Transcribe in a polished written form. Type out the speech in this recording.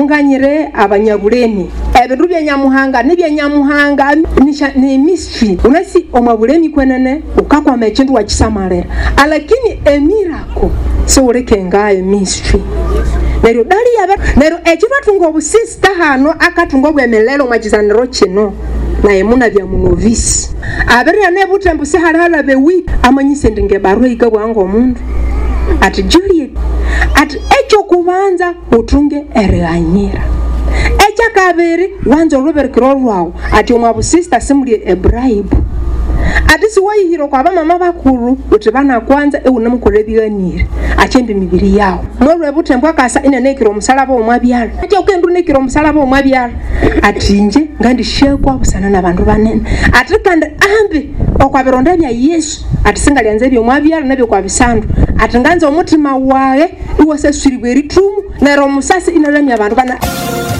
munganyire abanyabulemi ebintu bya Nyamuhanga nibya Nyamuhanga ni mystery unasi omabulemi kwenene ukakwama ekintu wakisamalera alakini emirako so urekengayo mystery neryo dali yaba neryo ekibatunga obusista hano akatunga obwemelelo mwakizaniro kino naye muna bya munovisi abere nebutembu se halala be week amanyise ndinge barwe ikabwanga omundu ati Juliet ati echo kubanza utunge eranyira echa kabiri wanzo ruberkiro rwawo ati omwabusista simuli ebribe ati siwayihiro kwa bamama bakuru uti bana kwanza eunamukolebiganire achembe mibiri yawo norwe butembo akasa inenekiro omusalaba omwabyala ati okendu nekiro omusalaba omwabyala ati nje ngandi shekwa busana nabantu banene ati kandi ambe okwabironda bya Yesu ati singalyanze byo omwabyala nabyo kwa bisandu ati nganze omutima wae iwase swiribwe ritumu nero musasi inalamya abantu bana